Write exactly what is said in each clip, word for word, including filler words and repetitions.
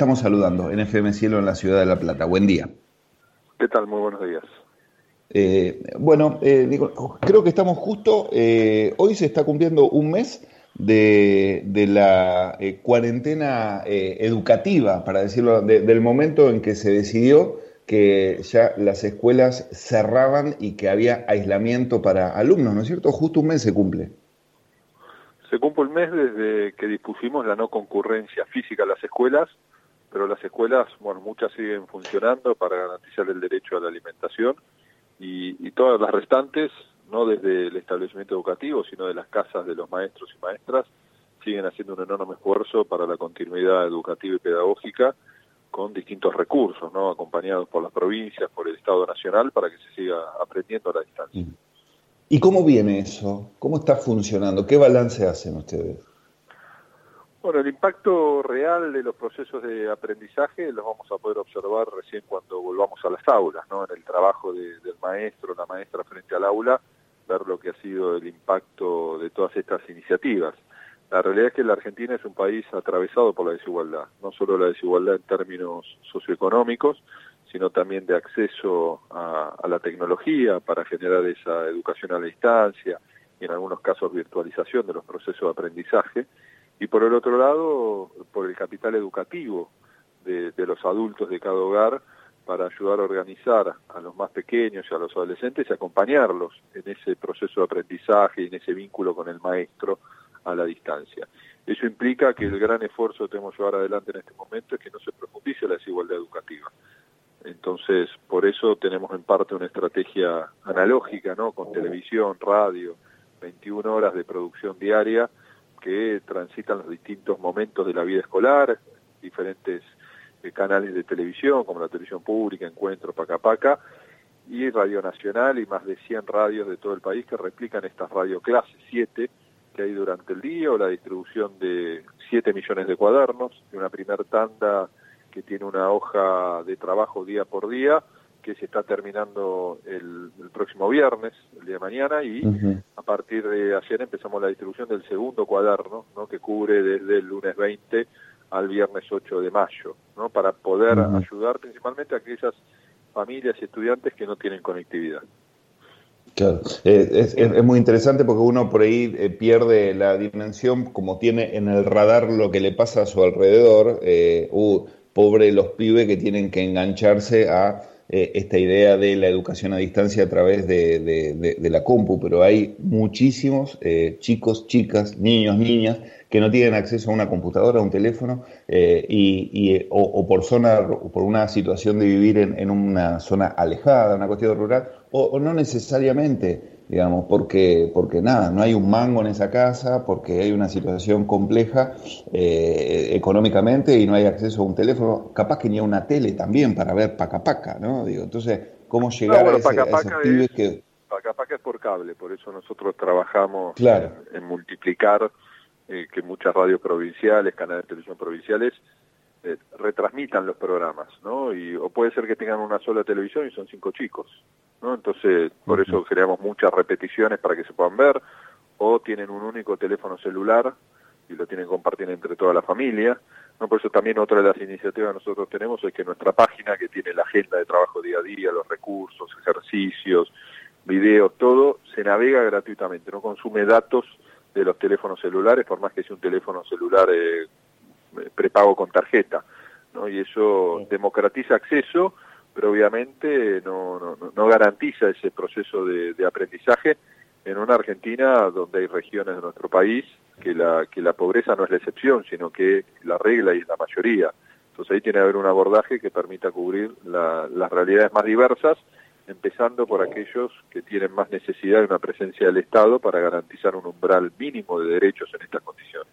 estamos saludando en F M Cielo en la ciudad de La Plata. Buen día. ¿Qué tal? Muy buenos días. Eh, bueno, eh, digo, creo que estamos justo, eh, hoy se está cumpliendo un mes de, de la eh, cuarentena eh, educativa, para decirlo, de, del momento en que se decidió que ya las escuelas cerraban y que había aislamiento para alumnos, ¿no es cierto? Justo un mes se cumple. Se cumple un mes desde que dispusimos la no concurrencia física a las escuelas, pero las escuelas, bueno, muchas siguen funcionando para garantizar el derecho a la alimentación y, y todas las restantes, no desde el establecimiento educativo, sino de las casas de los maestros y maestras, siguen haciendo un enorme esfuerzo para la continuidad educativa y pedagógica con distintos recursos, ¿no? Acompañados por las provincias, por el Estado Nacional, para que se siga aprendiendo a la distancia. ¿Y cómo viene eso? ¿Cómo está funcionando? ¿Qué balance hacen ustedes? Bueno, el impacto real de los procesos de aprendizaje los vamos a poder observar recién cuando volvamos a las aulas, ¿no? En el trabajo de, del maestro, la maestra frente al aula, ver lo que ha sido el impacto de todas estas iniciativas. La realidad es que la Argentina es un país atravesado por la desigualdad, no solo la desigualdad en términos socioeconómicos, sino también de acceso a, a la tecnología para generar esa educación a la distancia y en algunos casos virtualización de los procesos de aprendizaje. Y por el otro lado, por el capital educativo de, de los adultos de cada hogar para ayudar a organizar a los más pequeños y a los adolescentes y acompañarlos en ese proceso de aprendizaje y en ese vínculo con el maestro a la distancia. Eso implica que el gran esfuerzo que tenemos que llevar adelante en este momento es que no se profundice la desigualdad educativa. Entonces, por eso tenemos en parte una estrategia analógica, ¿no? Con televisión, radio, veintiuna horas de producción diaria que transitan los distintos momentos de la vida escolar, diferentes eh, canales de televisión, como la televisión pública, Encuentro, Paca Paca, y Radio Nacional y más de cien radios de todo el país que replican estas radioclases, siete, que hay durante el día, o la distribución de siete millones de cuadernos, de una primer tanda que tiene una hoja de trabajo día por día, que se está terminando el, el próximo viernes, el día de mañana, y uh-huh. a partir de ayer empezamos la distribución del segundo cuaderno, ¿no? Que cubre desde el lunes veinte al viernes ocho de mayo, ¿no? Para poder uh-huh. ayudar principalmente a aquellas familias y estudiantes que no tienen conectividad. Claro, eh, es, es, es muy interesante porque uno por ahí eh, pierde la dimensión, como tiene en el radar lo que le pasa a su alrededor. Eh, uh, pobre los pibes que tienen que engancharse a eh, esta idea de la educación a distancia a través de, de, de, de la compu, pero hay muchísimos eh, chicos, chicas, niños, niñas que no tienen acceso a una computadora, a un teléfono, eh, y, y, o, o por zona, o por una situación de vivir en, en una zona alejada, una cuestión rural, o, o no necesariamente, digamos, porque, porque nada, no hay un mango en esa casa, porque hay una situación compleja eh, económicamente y no hay acceso a un teléfono, capaz que ni a una tele también para ver Paca Paca, ¿no? Digo, entonces, ¿cómo llegar no, bueno, a, ese, Paca, a esos Paca pibes es, que... Paca Paca es por cable, por eso nosotros trabajamos claro. en, en multiplicar eh, que muchas radios provinciales, canales de televisión provinciales, eh, retransmitan los programas, ¿no? Y, o puede ser que tengan una sola televisión y son cinco chicos, ¿no? Entonces, por uh-huh. eso creamos muchas repeticiones para que se puedan ver, o tienen un único teléfono celular y lo tienen que compartir entre toda la familia, ¿no? Por eso también otra de las iniciativas que nosotros tenemos es que nuestra página, que tiene la agenda de trabajo día a día, los recursos, ejercicios, videos, todo, se navega gratuitamente, no consume datos de los teléfonos celulares, por más que sea un teléfono celular eh, prepago con tarjeta, ¿no? Y eso sí. democratiza acceso, pero obviamente no, no, no garantiza ese proceso de, de aprendizaje en una Argentina donde hay regiones de nuestro país que la, que la pobreza no es la excepción, sino que la regla y es la mayoría. Entonces ahí tiene que haber un abordaje que permita cubrir la, las realidades más diversas, empezando por aquellos que tienen más necesidad de una presencia del Estado para garantizar un umbral mínimo de derechos en estas condiciones.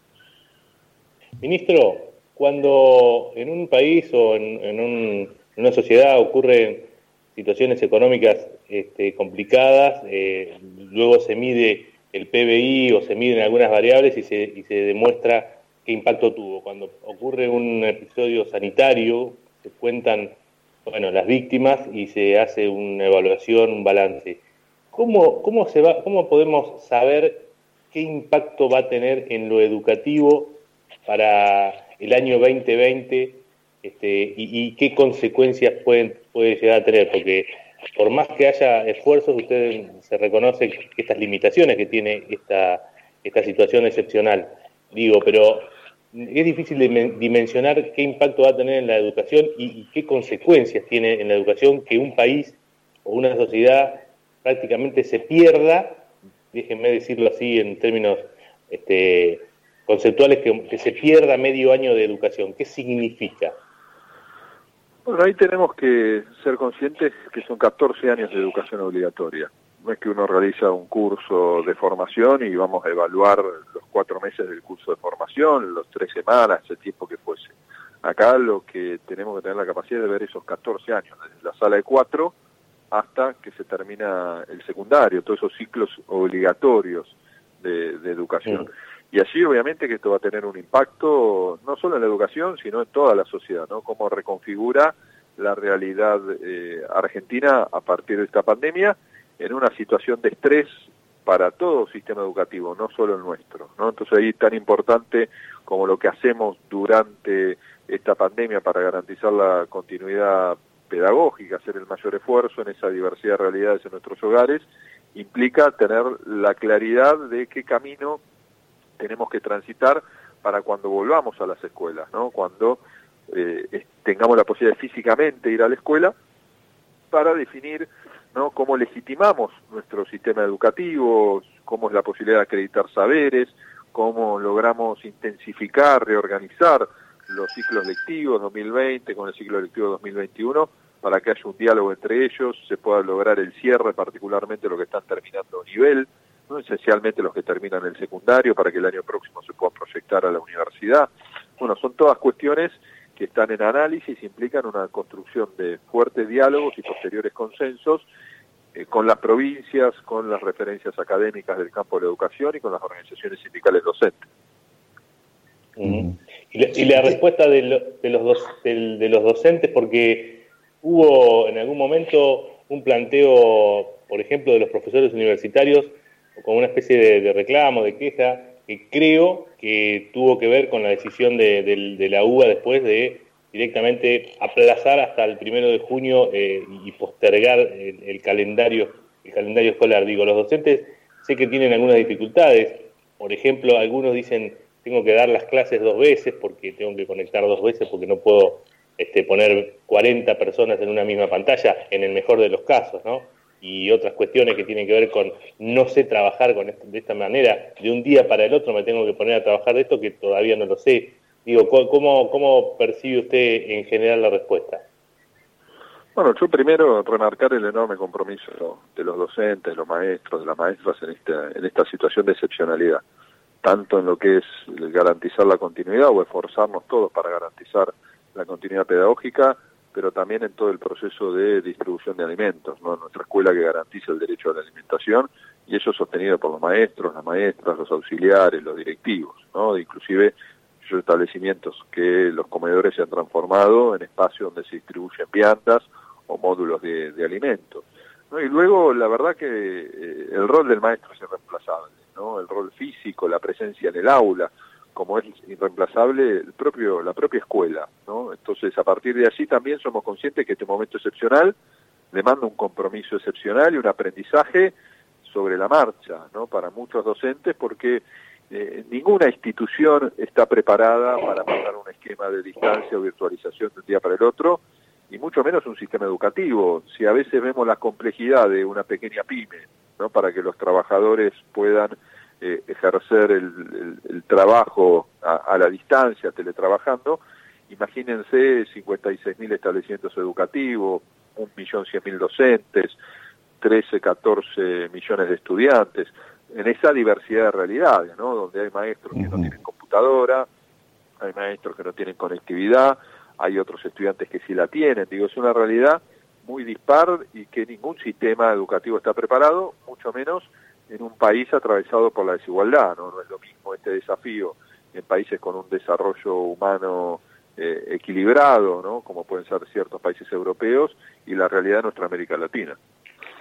Ministro, cuando en un país o en, en, un, en una sociedad ocurren situaciones económicas este, complicadas, eh, luego se mide el P B I o se miden algunas variables y se, y se demuestra qué impacto tuvo. Cuando ocurre un episodio sanitario, se cuentan bueno, las víctimas y se hace una evaluación, un balance. ¿Cómo, cómo, se va, cómo podemos saber qué impacto va a tener en lo educativo para el año veinte veinte este, y, y qué consecuencias pueden, puede llegar a tener, porque por más que haya esfuerzos, usted se reconoce que estas limitaciones que tiene esta, esta situación excepcional. Digo, pero es difícil de dimensionar qué impacto va a tener en la educación y, y qué consecuencias tiene en la educación que un país o una sociedad prácticamente se pierda, déjenme decirlo así en términos este, conceptuales, que, que se pierda medio año de educación. ¿Qué significa? Bueno, ahí tenemos que ser conscientes que son catorce años de educación obligatoria. No es que uno realiza un curso de formación y vamos a evaluar los cuatro meses del curso de formación, los tres semanas, el tiempo que fuese. Acá lo que tenemos que tener la capacidad de ver esos catorce años, desde la sala de cuatro hasta que se termina el secundario, todos esos ciclos obligatorios de, de educación. Sí. Y allí obviamente que esto va a tener un impacto no solo en la educación, sino en toda la sociedad, ¿no? Cómo reconfigura la realidad eh, argentina a partir de esta pandemia en una situación de estrés para todo el sistema educativo, no solo el nuestro, ¿no? Entonces ahí tan importante como lo que hacemos durante esta pandemia para garantizar la continuidad pedagógica, hacer el mayor esfuerzo en esa diversidad de realidades en nuestros hogares, implica tener la claridad de qué camino tenemos que transitar para cuando volvamos a las escuelas, ¿no? Cuando eh, tengamos la posibilidad de físicamente ir a la escuela, para definir, ¿no?, cómo legitimamos nuestro sistema educativo, cómo es la posibilidad de acreditar saberes, cómo logramos intensificar, reorganizar los ciclos lectivos dos mil veinte con el ciclo lectivo dos mil veintiuno, para que haya un diálogo entre ellos, se pueda lograr el cierre, particularmente los que están terminando nivel, ¿no?, esencialmente los que terminan el secundario, para que el año próximo se pueda proyectar a la universidad. Bueno, son todas cuestiones que están en análisis, implican una construcción de fuertes diálogos y posteriores consensos eh, con las provincias, con las referencias académicas del campo de la educación y con las organizaciones sindicales docentes. Uh-huh. Y, la, y la respuesta de, lo, de, los dos, de, de los docentes, porque hubo en algún momento un planteo, por ejemplo, de los profesores universitarios, con una especie de, de reclamo, de queja, que creo que tuvo que ver con la decisión de, de, de la U B A después de directamente aplazar hasta el primero de junio eh, y postergar el, el calendario el calendario escolar. Digo, los docentes sé que tienen algunas dificultades. Por ejemplo, algunos dicen, tengo que dar las clases dos veces porque tengo que conectar dos veces porque no puedo este, poner cuarenta personas en una misma pantalla, en el mejor de los casos, ¿no? Y otras cuestiones que tienen que ver con no sé trabajar con esto, de esta manera, de un día para el otro me tengo que poner a trabajar de esto que todavía no lo sé. Digo, ¿cómo, cómo percibe usted en general la respuesta? Bueno, yo primero remarcar el enorme compromiso de los docentes, de los maestros, de las maestras en esta, en esta situación de excepcionalidad, tanto en lo que es garantizar la continuidad o esforzarnos todos para garantizar la continuidad pedagógica, pero también en todo el proceso de distribución de alimentos, ¿no? Nuestra escuela que garantiza el derecho a la alimentación, y eso sostenido por los maestros, las maestras, los auxiliares, los directivos, ¿no? Inclusive muchos establecimientos que los comedores se han transformado en espacios donde se distribuyen viandas o módulos de, de alimentos, ¿no? Y luego, la verdad que eh, el rol del maestro es irreemplazable, ¿no? El rol físico, la presencia en el aula, como es irreemplazable el propio, la propia escuela, ¿no? Entonces, a partir de allí también somos conscientes que este momento excepcional demanda un compromiso excepcional y un aprendizaje sobre la marcha, ¿no?, para muchos docentes, porque eh, ninguna institución está preparada para pasar un esquema de distancia o virtualización de un día para el otro, y mucho menos un sistema educativo. Si a veces vemos la complejidad de una pequeña pyme, ¿no?, para que los trabajadores puedan Eh, ejercer el, el, el trabajo a, a la distancia, teletrabajando, imagínense cincuenta y seis mil establecimientos educativos, un millón cien mil docentes, trece, catorce millones de estudiantes, en esa diversidad de realidades, ¿no?, donde hay maestros que no tienen computadora, hay maestros que no tienen conectividad, hay otros estudiantes que sí la tienen. Digo, es una realidad muy dispar y que ningún sistema educativo está preparado, mucho menos en un país atravesado por la desigualdad, ¿no? No es lo mismo este desafío en países con un desarrollo humano eh, equilibrado, ¿no?, como pueden ser ciertos países europeos, y la realidad de nuestra América Latina.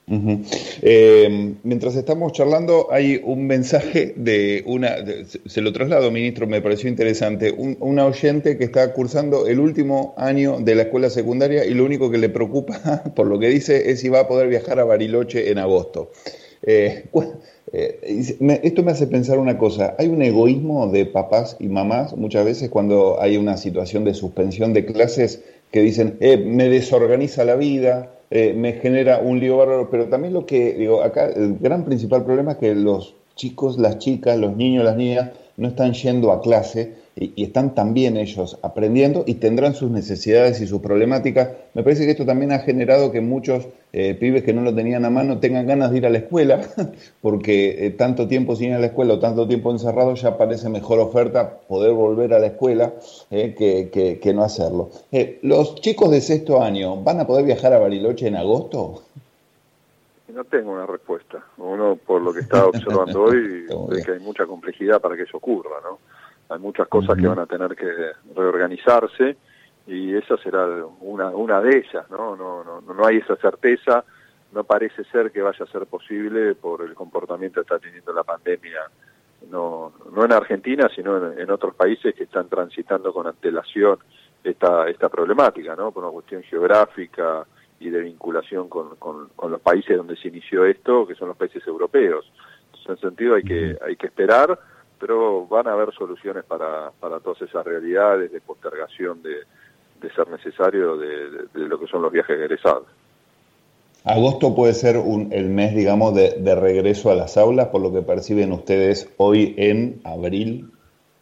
Uh-huh. Eh, mientras estamos charlando, hay un mensaje de una, de, se lo traslado, ministro, me pareció interesante, un, una oyente que está cursando el último año de la escuela secundaria y lo único que le preocupa, por lo que dice, es si va a poder viajar a Bariloche en agosto. Eh, eh, me, esto me hace pensar una cosa, hay un egoísmo de papás y mamás muchas veces cuando hay una situación de suspensión de clases que dicen, eh, me desorganiza la vida, eh, me genera un lío bárbaro, pero también lo que, digo, acá el gran principal problema es que los chicos, las chicas, los niños, las niñas no están yendo a clase y, y están también ellos aprendiendo y tendrán sus necesidades y sus problemáticas. Me parece que esto también ha generado que muchos eh, pibes que no lo tenían a mano tengan ganas de ir a la escuela, porque eh, tanto tiempo sin ir a la escuela o tanto tiempo encerrado ya parece mejor oferta poder volver a la escuela eh, que, que, que no hacerlo. Eh, ¿Los chicos de sexto año van a poder viajar a Bariloche en agosto? No tengo una respuesta. Uno, por lo que está observando hoy, ve que hay mucha complejidad para que eso ocurra, ¿no? Hay muchas cosas uh-huh. que van a tener que reorganizarse y esa será una una de ellas, ¿no? No, no, no hay esa certeza, no parece ser que vaya a ser posible por el comportamiento que está teniendo la pandemia, no no en Argentina, sino en, en otros países que están transitando con antelación esta esta problemática, ¿no? Por una cuestión geográfica y de vinculación con, con, con los países donde se inició esto, que son los países europeos. Entonces, en ese sentido hay que hay que esperar, pero van a haber soluciones para, para todas esas realidades de postergación de, de ser necesario de, de, de lo que son los viajes egresados. Agosto puede ser un, el mes, digamos, de, de regreso a las aulas, por lo que perciben ustedes hoy en abril.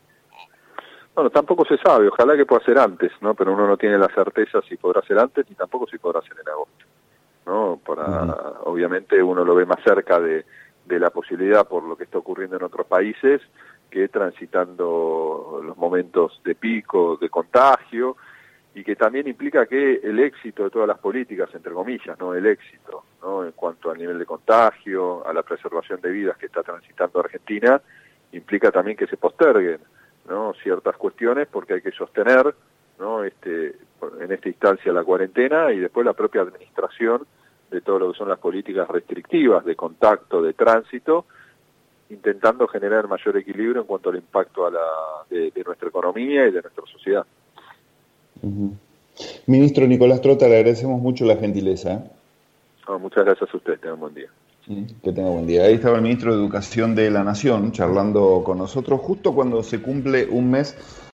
Bueno, tampoco se sabe, ojalá que pueda ser antes, ¿no? Pero uno no tiene la certeza si podrá ser antes ni tampoco si podrá ser en agosto, ¿no? Para, uh-huh. Obviamente uno lo ve más cerca de, de la posibilidad por lo que está ocurriendo en otros países que transitando los momentos de pico, de contagio, y que también implica que el éxito de todas las políticas, entre comillas, ¿no? El éxito, ¿no? En cuanto al nivel de contagio, a la preservación de vidas que está transitando Argentina, implica también que se posterguen, ¿no? Ciertas cuestiones porque hay que sostener, ¿no? Este, en esta instancia la cuarentena y después la propia administración de todo lo que son las políticas restrictivas de contacto, de tránsito, intentando generar mayor equilibrio en cuanto al impacto a la, de, de nuestra economía y de nuestra sociedad. Uh-huh. Ministro Nicolás Trota, le agradecemos mucho la gentileza. ¿eh? No, muchas gracias a ustedes, tengan un buen día. Que tenga buen día. Ahí estaba el ministro de Educación de la Nación charlando con nosotros justo cuando se cumple un mes